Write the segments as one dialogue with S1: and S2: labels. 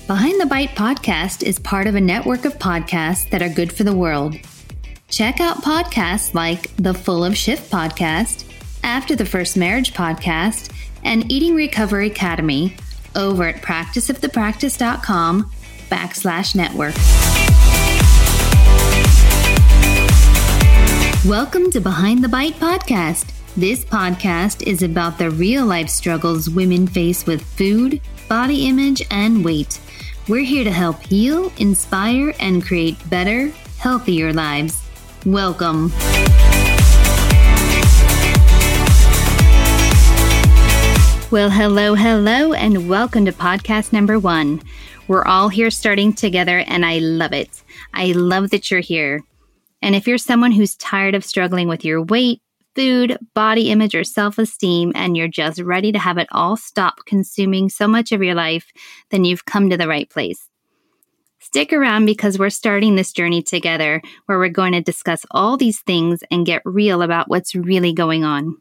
S1: Behind the Bite podcast is part of a network of podcasts that are good for the world. Check out podcasts like the Full of Shift podcast, After the First Marriage podcast, and Eating Recovery Academy over at practiceofthepractice.com/network. Welcome to Behind the Bite podcast. This podcast is about the real-life struggles women face with food, body image, and weight. We're here to help heal, inspire, and create better, healthier lives. Welcome. Well, hello, and welcome to podcast number 1. We're all here starting together, and I love it. I love that you're here. And if you're someone who's tired of struggling with your weight, food, body image, or self-esteem, and you're just ready to have it all stop consuming so much of your life, then you've come to the right place. Stick around because we're starting this journey together where we're going to discuss all these things and get real about what's really going on.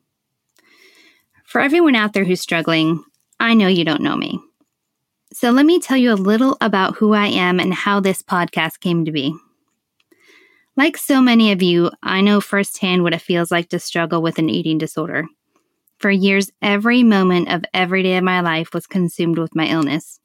S1: For everyone out there who's struggling, I know you don't know me. So let me tell you a little about who I am and how this podcast came to be. Like so many of you, I know firsthand what it feels like to struggle with an eating disorder. For years, every moment of every day of my life was consumed with my illness.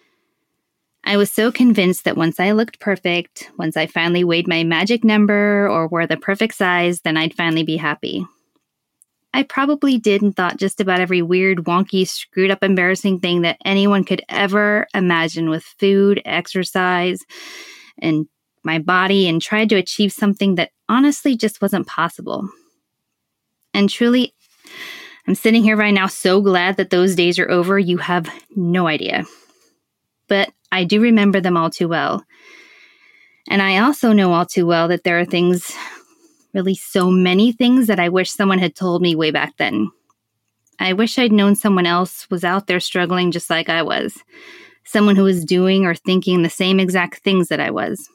S1: I was so convinced that once I looked perfect, once I finally weighed my magic number or were the perfect size, then I'd finally be happy. I probably did and thought just about every weird, wonky, screwed up, embarrassing thing that anyone could ever imagine with food, exercise, and my body, and tried to achieve something that honestly just wasn't possible. And truly, I'm sitting here right now so glad that those days are over. You have no idea. But I do remember them all too well. And I also know all too well that there are things, really so many things that I wish someone had told me way back then. I wish I'd known someone else was out there struggling just like I was. Someone who was doing or thinking the same exact things that I was.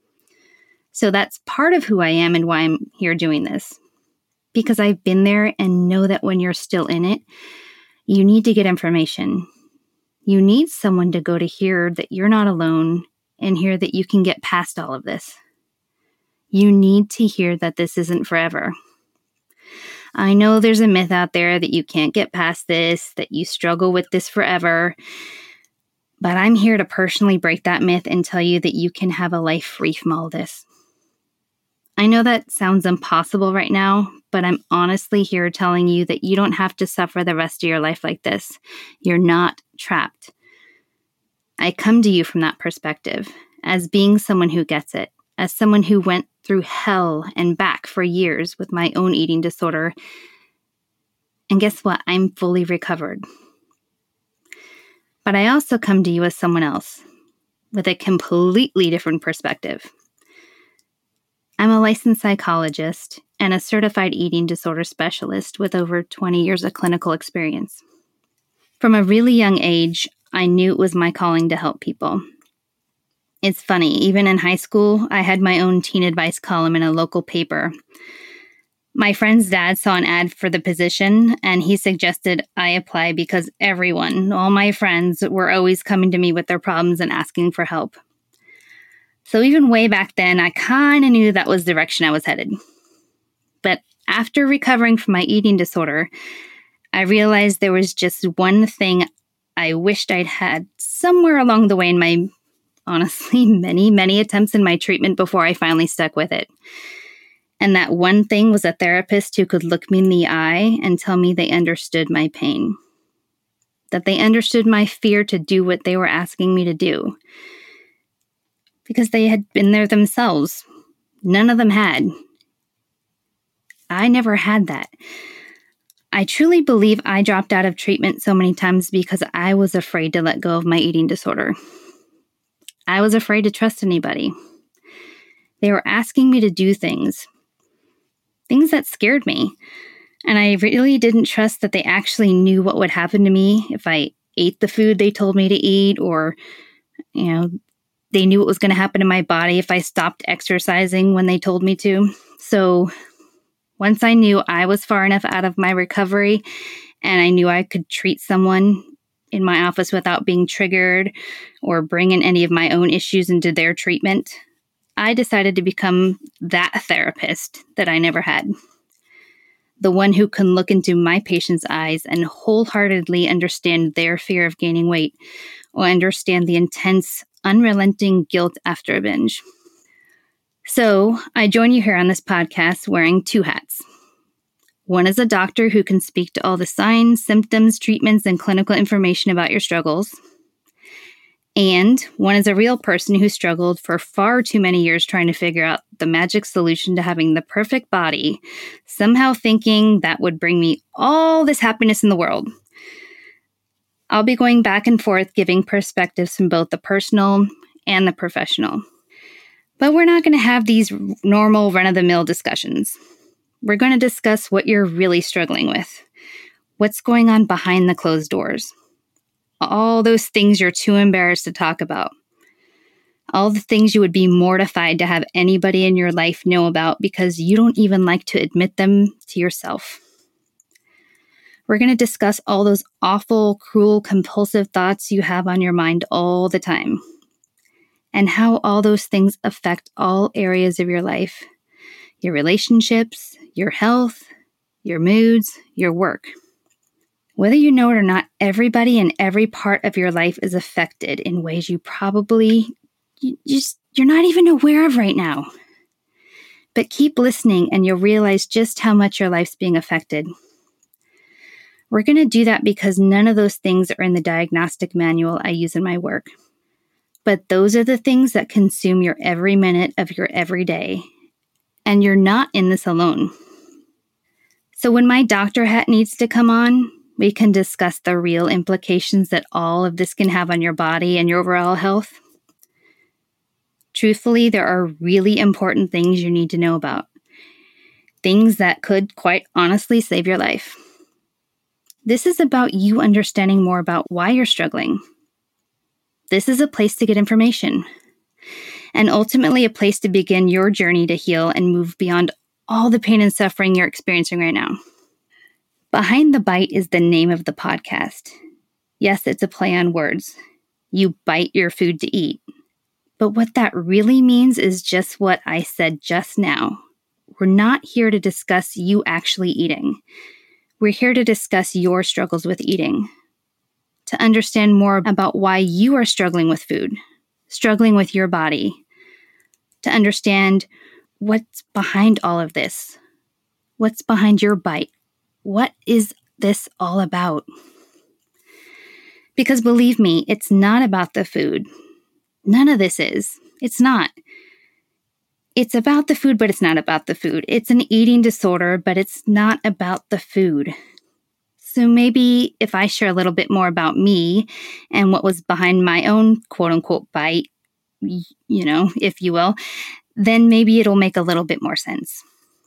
S1: So that's part of who I am and why I'm here doing this. Because I've been there and know that when you're still in it, you need to get information. You need someone to go to hear that you're not alone and hear that you can get past all of this. You need to hear that this isn't forever. I know there's a myth out there that you can't get past this, that you struggle with this forever. But I'm here to personally break that myth and tell you that you can have a life free from all this. I know that sounds impossible right now, but I'm honestly here telling you that you don't have to suffer the rest of your life like this. You're not trapped. I come to you from that perspective, as being someone who gets it, as someone who went through hell and back for years with my own eating disorder. And guess what? I'm fully recovered. But I also come to you as someone else, with a completely different perspective. I'm a licensed psychologist and a certified eating disorder specialist with over 20 years of clinical experience. From a really young age, I knew it was my calling to help people. It's funny, even in high school, I had my own teen advice column in a local paper. My friend's dad saw an ad for the position, and he suggested I apply because everyone, all my friends, were always coming to me with their problems and asking for help. So even way back then, I kind of knew that was the direction I was headed. But after recovering from my eating disorder, I realized there was just one thing I wished I'd had somewhere along the way in my, honestly, many attempts in my treatment before I finally stuck with it. And that one thing was a therapist who could look me in the eye and tell me they understood my pain. That they understood my fear to do what they were asking me to do. Because they had been there themselves. None of them had. I never had that. I truly believe I dropped out of treatment so many times because I was afraid to let go of my eating disorder. I was afraid to trust anybody. They were asking me to do things that scared me. And I really didn't trust that they actually knew what would happen to me if I ate the food they told me to eat, or, they knew what was going to happen to my body if I stopped exercising when they told me to. So once I knew I was far enough out of my recovery and I knew I could treat someone in my office without being triggered or bringing any of my own issues into their treatment. I decided to become that therapist that I never had. The one who can look into my patient's eyes and wholeheartedly understand their fear of gaining weight or understand the intense, unrelenting guilt after a binge. So I join you here on this podcast wearing two hats. One is a doctor who can speak to all the signs, symptoms, treatments, and clinical information about your struggles. And one is a real person who struggled for far too many years trying to figure out the magic solution to having the perfect body, somehow thinking that would bring me all this happiness in the world. I'll be going back and forth giving perspectives from both the personal and the professional. But we're not going to have these normal run-of-the-mill discussions. We're going to discuss what you're really struggling with, what's going on behind the closed doors, all those things you're too embarrassed to talk about, all the things you would be mortified to have anybody in your life know about because you don't even like to admit them to yourself. We're going to discuss all those awful, cruel, compulsive thoughts you have on your mind all the time, and how all those things affect all areas of your life, your relationships, your health, your moods, your work. Whether you know it or not, everybody in every part of your life is affected in ways you're not even aware of right now. But keep listening and you'll realize just how much your life's being affected. We're going to do that because none of those things are in the diagnostic manual I use in my work. But those are the things that consume your every minute of your every day. And you're not in this alone. So when my doctor hat needs to come on, we can discuss the real implications that all of this can have on your body and your overall health. Truthfully, there are really important things you need to know about. Things that could, quite honestly, save your life. This is about you understanding more about why you're struggling. This is a place to get information. And ultimately a place to begin your journey to heal and move beyond all the pain and suffering you're experiencing right now. Behind the Bite is the name of the podcast. Yes, it's a play on words. You bite your food to eat. But what that really means is just what I said just now. We're not here to discuss you actually eating. We're here to discuss your struggles with eating. To understand more about why you are struggling with food, struggling with your body. To understand what's behind all of this. What's behind your bite? What is this all about? Because believe me, it's not about the food. None of this is. It's not. It's about the food, but it's not about the food. It's an eating disorder, but it's not about the food. So maybe if I share a little bit more about me and what was behind my own quote-unquote bite, if you will, then maybe it'll make a little bit more sense.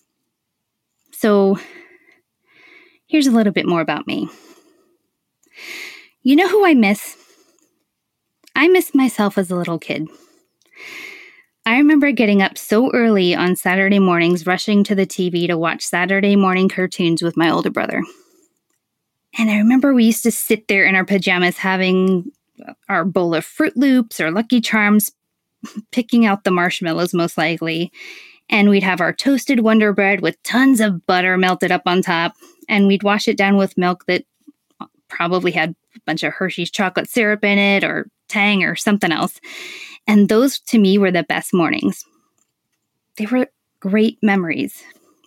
S1: So here's a little bit more about me. You know who I miss? I miss myself as a little kid. I remember getting up so early on Saturday mornings, rushing to the TV to watch Saturday morning cartoons with my older brother. And I remember we used to sit there in our pajamas having our bowl of Fruit Loops or Lucky Charms, picking out the marshmallows most likely. And we'd have our toasted Wonder Bread with tons of butter melted up on top. And we'd wash it down with milk that probably had a bunch of Hershey's chocolate syrup in it or Tang or something else. And those to me were the best mornings. They were great memories.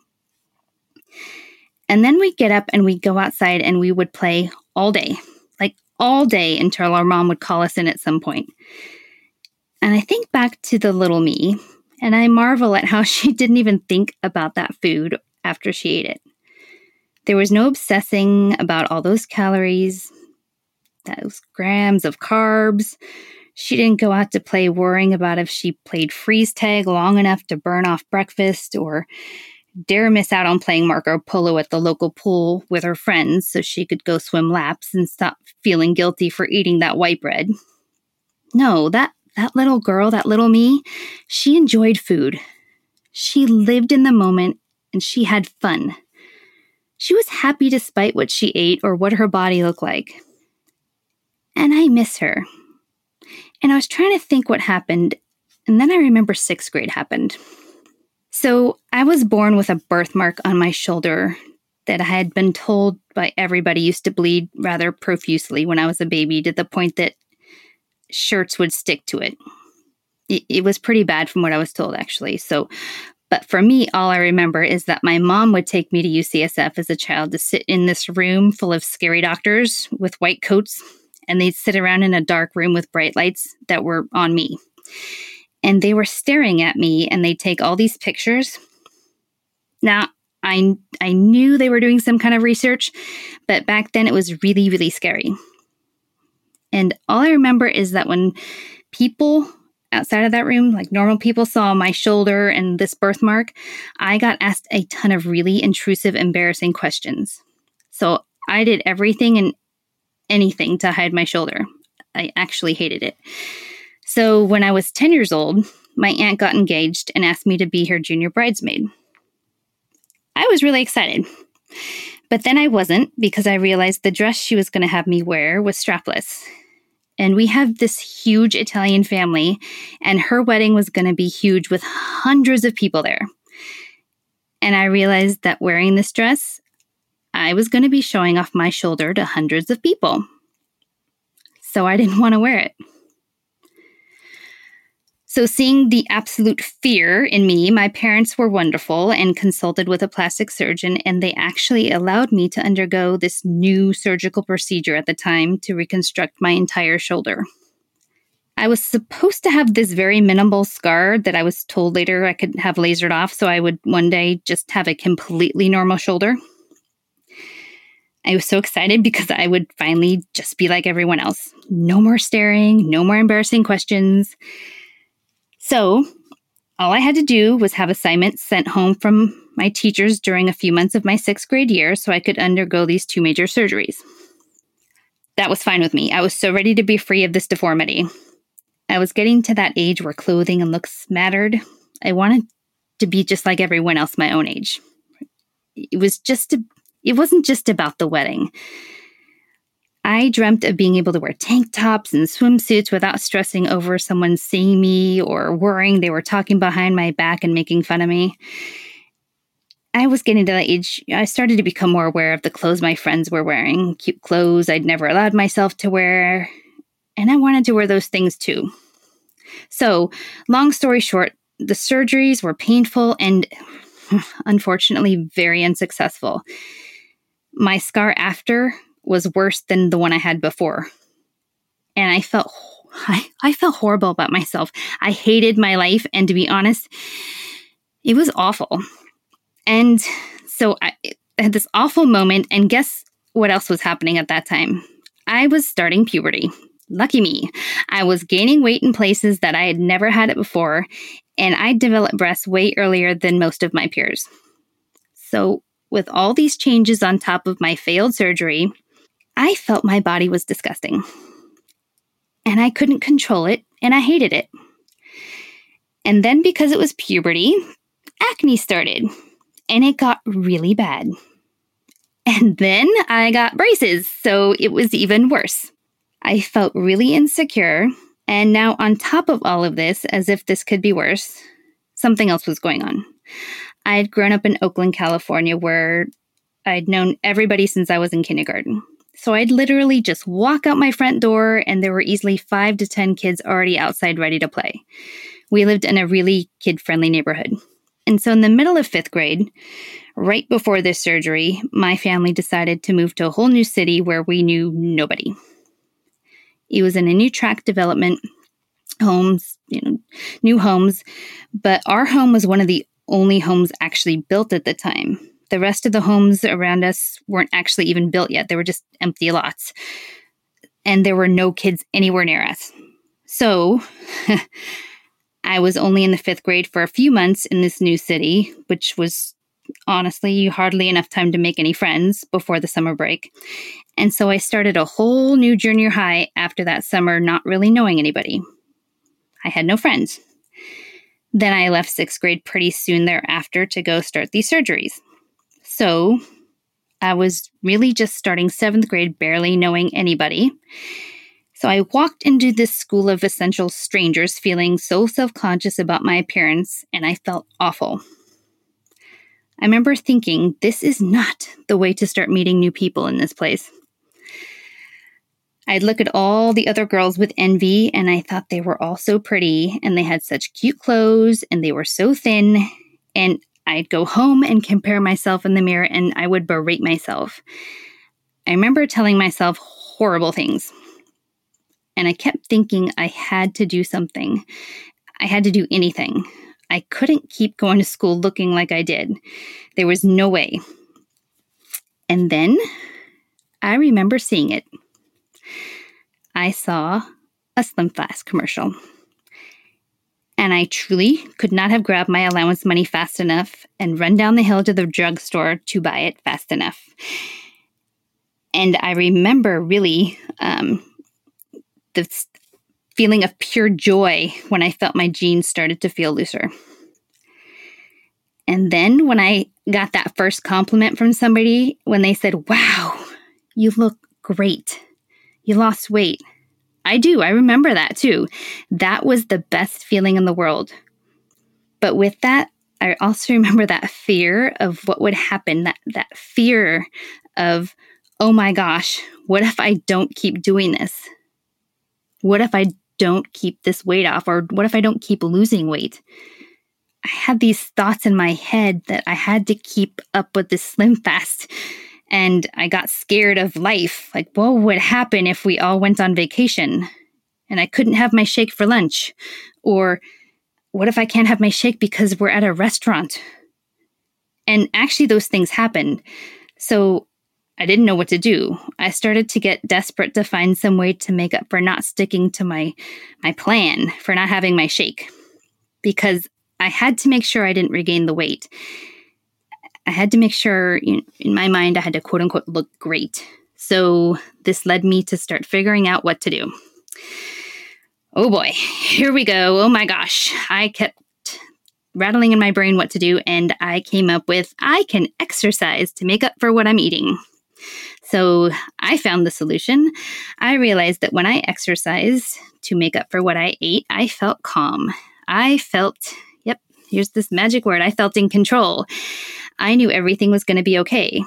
S1: And then we'd get up and we'd go outside and we would play all day, like all day until our mom would call us in at some point. And I think back to the little me, and I marvel at how she didn't even think about that food after she ate it. There was no obsessing about all those calories, those grams of carbs. She didn't go out to play worrying about if she played freeze tag long enough to burn off breakfast or dare miss out on playing Marco Polo at the local pool with her friends so she could go swim laps and stop feeling guilty for eating that white bread. No, that little girl, that little me, she enjoyed food. She lived in the moment and she had fun. She was happy despite what she ate or what her body looked like. and I miss her. And I was trying to think what happened, and then I remember 6th grade happened. So I was born with a birthmark on my shoulder that I had been told by everybody used to bleed rather profusely when I was a baby, to the point that shirts would stick to it. It was pretty bad from what I was told, actually. But for me, all I remember is that my mom would take me to UCSF as a child to sit in this room full of scary doctors with white coats, and they'd sit around in a dark room with bright lights that were on me. And they were staring at me, and they'd take all these pictures. Now, I knew they were doing some kind of research, but back then it was really, really scary. And all I remember is that when people outside of that room, like normal people, saw my shoulder and this birthmark, I got asked a ton of really intrusive, embarrassing questions. So I did everything and anything to hide my shoulder. I actually hated it. So when I was 10 years old, my aunt got engaged and asked me to be her junior bridesmaid. I was really excited. But then I wasn't, because I realized the dress she was going to have me wear was strapless. And we have this huge Italian family, and her wedding was going to be huge with hundreds of people there. And I realized that wearing this dress, I was going to be showing off my shoulder to hundreds of people. So I didn't want to wear it. So seeing the absolute fear in me, my parents were wonderful and consulted with a plastic surgeon, and they actually allowed me to undergo this new surgical procedure at the time to reconstruct my entire shoulder. I was supposed to have this very minimal scar that I was told later I could have lasered off, so I would one day just have a completely normal shoulder. I was so excited because I would finally just be like everyone else. No more staring, no more embarrassing questions. So all I had to do was have assignments sent home from my teachers during a few months of my 6th grade year so I could undergo these 2 major surgeries. That was fine with me. I was so ready to be free of this deformity. I was getting to that age where clothing and looks mattered. I wanted to be just like everyone else my own age. It wasn't just about the wedding. I dreamt of being able to wear tank tops and swimsuits without stressing over someone seeing me or worrying they were talking behind my back and making fun of me. I was getting to that age. I started to become more aware of the clothes my friends were wearing, cute clothes I'd never allowed myself to wear, and I wanted to wear those things too. So, long story short, the surgeries were painful and, unfortunately, very unsuccessful. My scar after was worse than the one I had before. And I felt horrible about myself. I hated my life, and to be honest, it was awful. And so I had this awful moment, and guess what else was happening at that time? I was starting puberty. Lucky me. I was gaining weight in places that I had never had it before, and I developed breasts way earlier than most of my peers. So with all these changes on top of my failed surgery, I felt my body was disgusting. And I couldn't control it, and I hated it. And then because it was puberty, acne started, and it got really bad. And then I got braces, so it was even worse. I felt really insecure, and now on top of all of this, as if this could be worse, something else was going on. I had grown up in Oakland, California, where I'd known everybody since I was in kindergarten. So I'd literally just walk out my front door, and there were easily 5 to 10 kids already outside ready to play. We lived in a really kid-friendly neighborhood. And so in the middle of 5th grade, right before this surgery, my family decided to move to a whole new city where we knew nobody. It was in a new tract development, homes, new homes, but our home was one of the only homes actually built at the time. The rest of the homes around us weren't actually even built yet. They were just empty lots. And there were no kids anywhere near us. So I was only in the 5th grade for a few months in this new city, which was honestly hardly enough time to make any friends before the summer break. And so I started a whole new junior high after that summer, not really knowing anybody. I had no friends. Then I left 6th grade pretty soon thereafter to go start these surgeries. So I was really just starting 7th grade, barely knowing anybody. So I walked into this school of essential strangers feeling so self-conscious about my appearance, and I felt awful. I remember thinking, this is not the way to start meeting new people in this place. I'd look at all the other girls with envy, and I thought they were all so pretty, and they had such cute clothes, and they were so thin, and I'd go home and compare myself in the mirror, and I would berate myself. I remember telling myself horrible things. And I kept thinking I had to do something. I had to do anything. I couldn't keep going to school looking like I did. There was no way. And then I remember seeing it. I saw a Slim Fast commercial. And I truly could not have grabbed my allowance money fast enough and run down the hill to the drugstore to buy it fast enough. And I remember really the feeling of pure joy when I felt my jeans started to feel looser. And then when I got that first compliment from somebody, when they said, "Wow, you look great. You lost weight." I remember that too. That was the best feeling in the world. But with that, I also remember that fear of what would happen, that fear of, oh my gosh, what if I don't keep doing this? What if I don't keep this weight off? Or what if I don't keep losing weight? I had these thoughts in my head that I had to keep up with this Slim Fast. And I got scared of life. Like, what would happen if we all went on vacation and I couldn't have my shake for lunch? Or what if I can't have my shake because we're at a restaurant? And actually, those things happened. So I didn't know what to do. I started to get desperate to find some way to make up for not sticking to my plan, for not having my shake, because I had to make sure I didn't regain the weight. I had to make sure, in my mind, I had to quote unquote look great. So this led me to start figuring out what to do. Oh boy, here we go. Oh my gosh. I kept rattling in my brain what to do, and I came up with, I can exercise to make up for what I'm eating. So I found the solution. I realized that when I exercised to make up for what I ate, I felt calm. I felt, here's this magic word, I felt in control. I knew everything was going to be okay.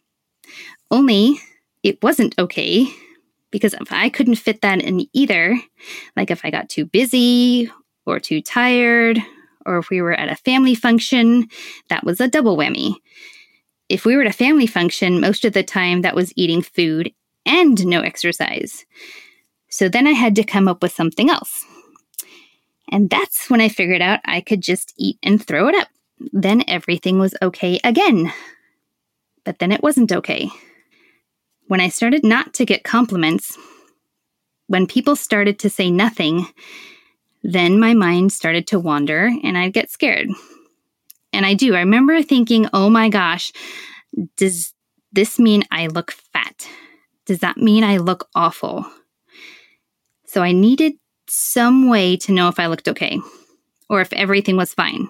S1: Only it wasn't okay, because if I couldn't fit that in either, like if I got too busy or too tired, or if we were at a family function, that was a double whammy. If we were at a family function, most of the time that was eating food and no exercise. So then I had to come up with something else. And that's when I figured out I could just eat and throw it up. Then everything was okay again. But then it wasn't okay. When I started not to get compliments, when people started to say nothing, then my mind started to wander and I'd get scared. And I remember thinking, oh my gosh, does this mean I look fat? Does that mean I look awful? So I needed some way to know if I looked okay or if everything was fine.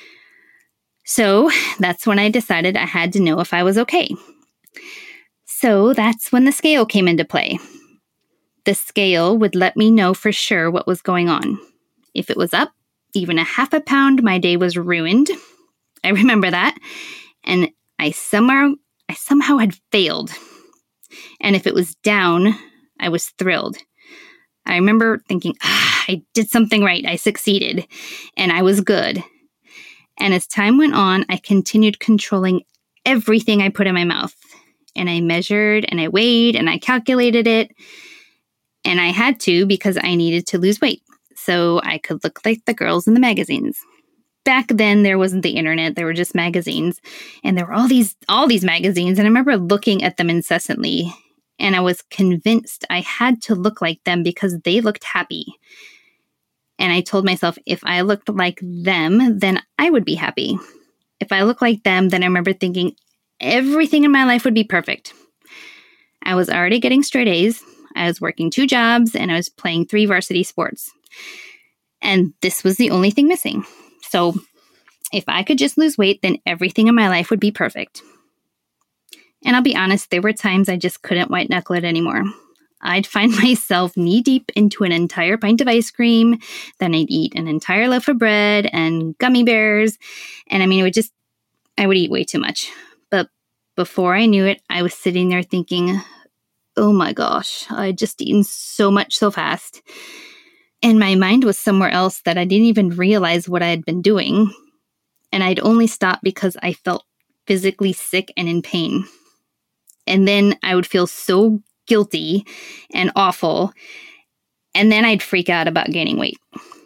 S1: So that's when I decided I had to know if I was okay. So that's when the scale came into play. The scale would let me know for sure what was going on. If it was up, even a half a pound, my day was ruined. I remember that. And I somehow had failed. And if it was down, I was thrilled. I remember thinking, I did something right. I succeeded. And I was good. And as time went on, I continued controlling everything I put in my mouth. And I measured and I weighed and I calculated it. And I had to because I needed to lose weight so I could look like the girls in the magazines. Back then, there wasn't the internet. There were just magazines. And there were all these magazines. And I remember looking at them incessantly. And I was convinced I had to look like them because they looked happy. And I told myself, if I looked like them, then I would be happy. If I looked like them, then I remember thinking everything in my life would be perfect. I was already getting straight A's. I was working 2 jobs and I was playing 3 varsity sports. And this was the only thing missing. So if I could just lose weight, then everything in my life would be perfect. And I'll be honest, there were times I just couldn't white knuckle it anymore. I'd find myself knee deep into an entire pint of ice cream. Then I'd eat an entire loaf of bread and gummy bears. And I would eat way too much. But before I knew it, I was sitting there thinking, oh my gosh, I'd just eaten so much so fast. And my mind was somewhere else that I didn't even realize what I had been doing. And I'd only stopped because I felt physically sick and in pain. And then I would feel so guilty and awful. And then I'd freak out about gaining weight.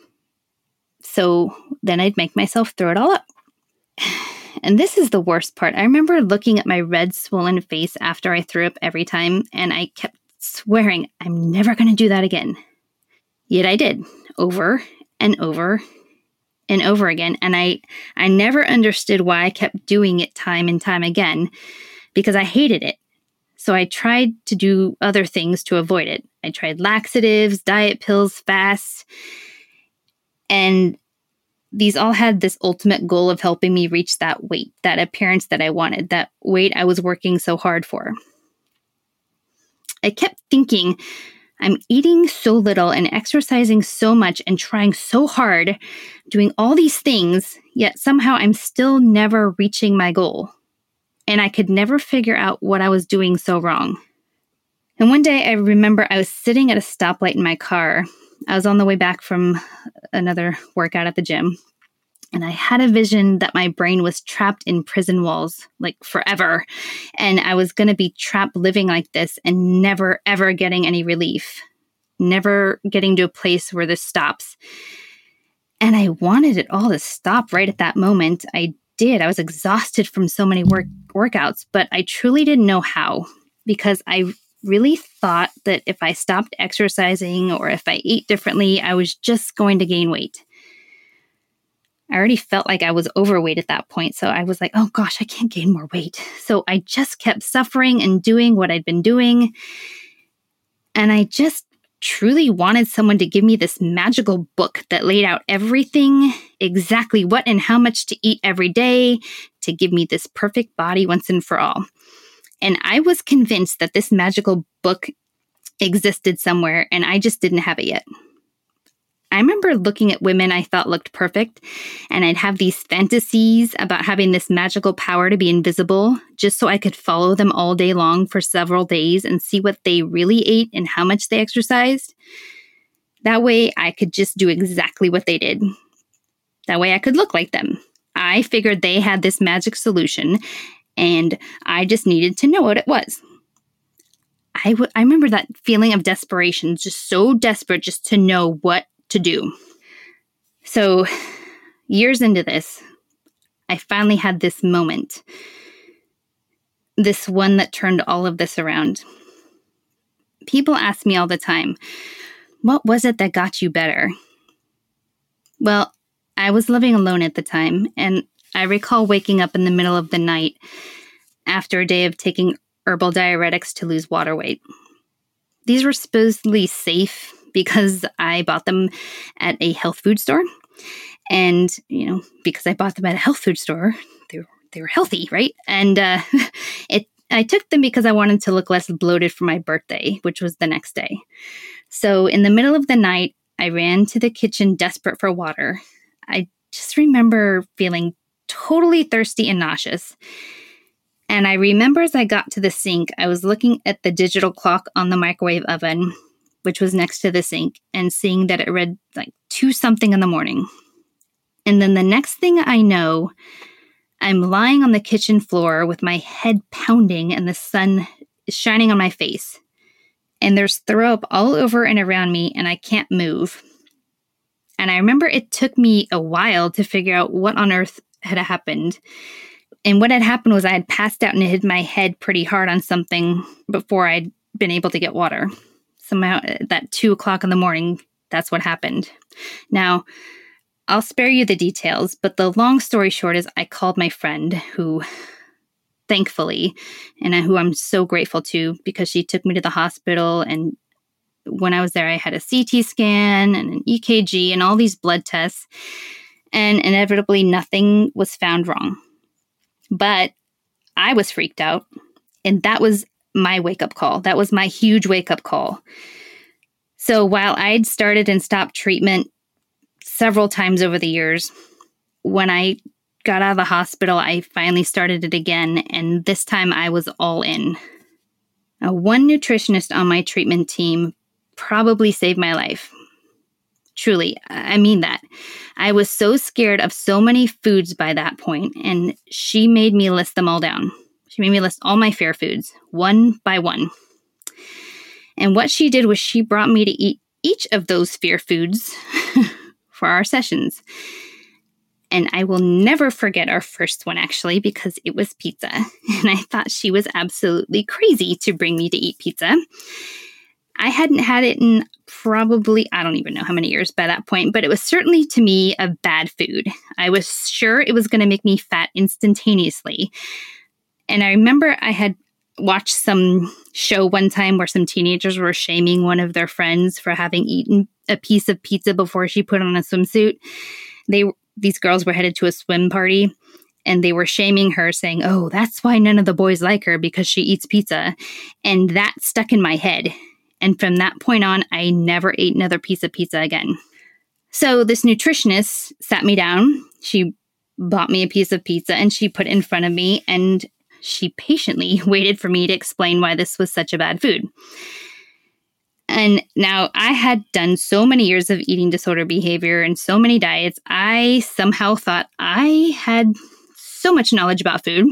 S1: So then I'd make myself throw it all up. And this is the worst part. I remember looking at my red, swollen face after I threw up every time, and I kept swearing, I'm never going to do that again. Yet I did, over and over and over again. And I never understood why I kept doing it time and time again, because I hated it. So I tried to do other things to avoid it. I tried laxatives, diet pills, fasts, and these all had this ultimate goal of helping me reach that weight, that appearance that I wanted, that weight I was working so hard for. I kept thinking, I'm eating so little and exercising so much and trying so hard, doing all these things, yet somehow I'm still never reaching my goal. And I could never figure out what I was doing so wrong. And one day I remember I was sitting at a stoplight in my car. I was on the way back from another workout at the gym. And I had a vision that my brain was trapped in prison walls, like forever. And I was going to be trapped living like this and never, ever getting any relief. Never getting to a place where this stops. And I wanted it all to stop right at that moment. I did. I was exhausted from so many workouts, but I truly didn't know how, because I really thought that if I stopped exercising or if I ate differently, I was just going to gain weight. I already felt like I was overweight at that point. So I was like, oh gosh, I can't gain more weight. So I just kept suffering and doing what I'd been doing. And I just truly wanted someone to give me this magical book that laid out everything, exactly what and how much to eat every day, to give me this perfect body once and for all. And I was convinced that this magical book existed somewhere, and I just didn't have it yet. I remember looking at women I thought looked perfect, and I'd have these fantasies about having this magical power to be invisible, just so I could follow them all day long for several days and see what they really ate and how much they exercised. That way, I could just do exactly what they did. That way, I could look like them. I figured they had this magic solution, and I just needed to know what it was. I remember that feeling of desperation, just so desperate just to know what to do. So years into this, I finally had this moment, this one that turned all of this around. People ask me all the time, what was it that got you better? Well, I was living alone at the time, and I recall waking up in the middle of the night after a day of taking herbal diuretics to lose water weight. These were supposedly safe because I bought them at a health food store. And, because I bought them at a health food store, they were healthy, right? And I took them because I wanted to look less bloated for my birthday, which was the next day. So in the middle of the night, I ran to the kitchen desperate for water. I just remember feeling totally thirsty and nauseous. And I remember as I got to the sink, I was looking at the digital clock on the microwave oven, which was next to the sink, and seeing that it read like 2-something in the morning. And then the next thing I know, I'm lying on the kitchen floor with my head pounding and the sun is shining on my face. And there's throw up all over and around me, and I can't move. And I remember it took me a while to figure out what on earth had happened. And what had happened was I had passed out and hit my head pretty hard on something before I'd been able to get water. Somehow at that 2:00 in the morning, that's what happened. Now, I'll spare you the details, but the long story short is I called my friend who, thankfully, and who I'm so grateful to, because she took me to the hospital. And when I was there, I had a CT scan and an EKG and all these blood tests. And inevitably, nothing was found wrong. But I was freaked out. And that was my wake-up call. That was my huge wake-up call. So while I'd started and stopped treatment several times over the years, when I got out of the hospital, I finally started it again, and this time I was all in. Now, one nutritionist on my treatment team probably saved my life. Truly, I mean that. I was so scared of so many foods by that point, and she made me list them all down. She made me list all my fear foods, one by one. And what she did was she brought me to eat each of those fear foods for our sessions. And I will never forget our first one, actually, because it was pizza. And I thought she was absolutely crazy to bring me to eat pizza. I hadn't had it in probably, I don't even know how many years by that point, but it was certainly to me a bad food. I was sure it was going to make me fat instantaneously. And I remember I had watched some show one time where some teenagers were shaming one of their friends for having eaten a piece of pizza before she put on a swimsuit. These girls were headed to a swim party, and they were shaming her, saying, "Oh, that's why none of the boys like her, because she eats pizza." And that stuck in my head. And from that point on, I never ate another piece of pizza again. So this nutritionist sat me down. She bought me a piece of pizza, and she put it in front of me, and she patiently waited for me to explain why this was such a bad food. And now I had done so many years of eating disorder behavior and so many diets, I somehow thought I had so much knowledge about food.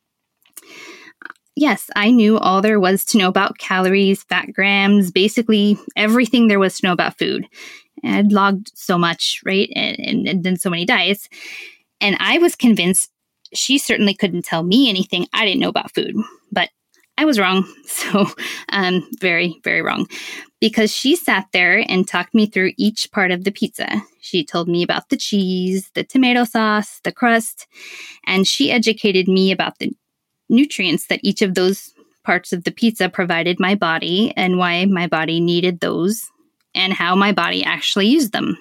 S1: Yes, I knew all there was to know about calories, fat grams, basically everything there was to know about food. I'd logged so much, right? And done so many diets. And I was convinced she certainly couldn't tell me anything I didn't know about food. But I was wrong. So very, very wrong. Because she sat there and talked me through each part of the pizza. She told me about the cheese, the tomato sauce, the crust, and she educated me about the nutrients that each of those parts of the pizza provided my body and why my body needed those and how my body actually used them.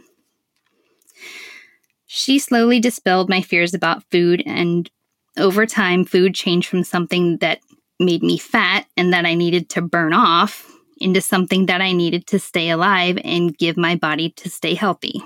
S1: She slowly dispelled my fears about food, and over time, food changed from something that made me fat and that I needed to burn off into something that I needed to stay alive and give my body to stay healthy.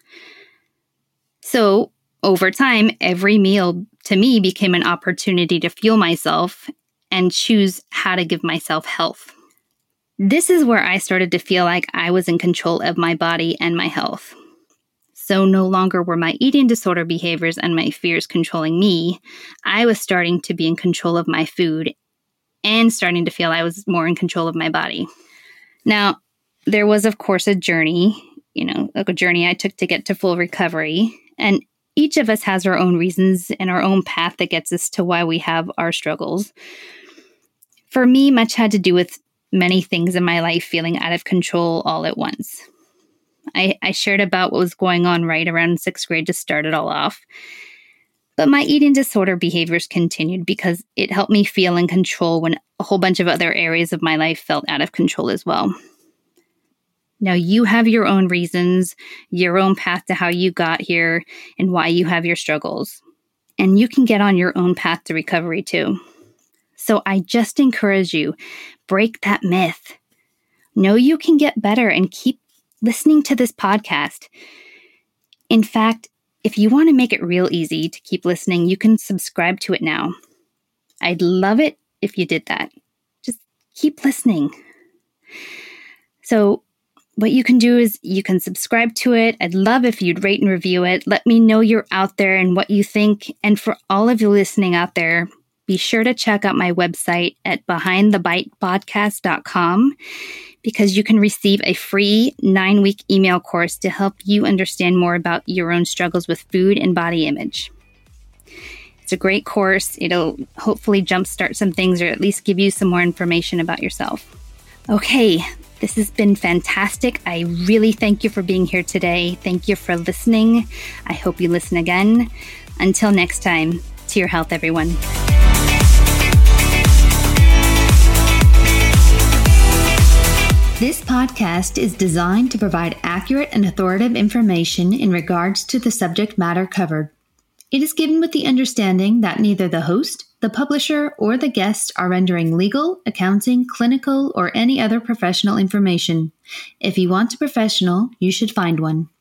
S1: So over time, every meal to me became an opportunity to fuel myself and choose how to give myself health. This is where I started to feel like I was in control of my body and my health. So no longer were my eating disorder behaviors and my fears controlling me. I was starting to be in control of my food and starting to feel I was more in control of my body. Now, there was, of course, a journey, like a journey I took to get to full recovery. And each of us has our own reasons and our own path that gets us to why we have our struggles. For me, much had to do with many things in my life feeling out of control all at once. I shared about what was going on right around 6th grade to start it all off. But my eating disorder behaviors continued because it helped me feel in control when a whole bunch of other areas of my life felt out of control as well. Now, you have your own reasons, your own path to how you got here, and why you have your struggles. And you can get on your own path to recovery too. So I just encourage you, break that myth. Know you can get better and keep listening to this podcast. In fact, if you want to make it real easy to keep listening, you can subscribe to it now. I'd love it if you did that. Just keep listening. So what you can do is you can subscribe to it. I'd love if you'd rate and review it. Let me know you're out there and what you think. And for all of you listening out there, be sure to check out my website at BehindTheBitePodcast.com because you can receive a free 9-week email course to help you understand more about your own struggles with food and body image. It's a great course. It'll hopefully jumpstart some things or at least give you some more information about yourself. Okay, this has been fantastic. I really thank you for being here today. Thank you for listening. I hope you listen again. Until next time, to your health, everyone. This podcast is designed to provide accurate and authoritative information in regards to the subject matter covered. It is given with the understanding that neither the host the publisher or the guest are rendering legal, accounting, clinical, or any other professional information. If you want a professional, you should find one.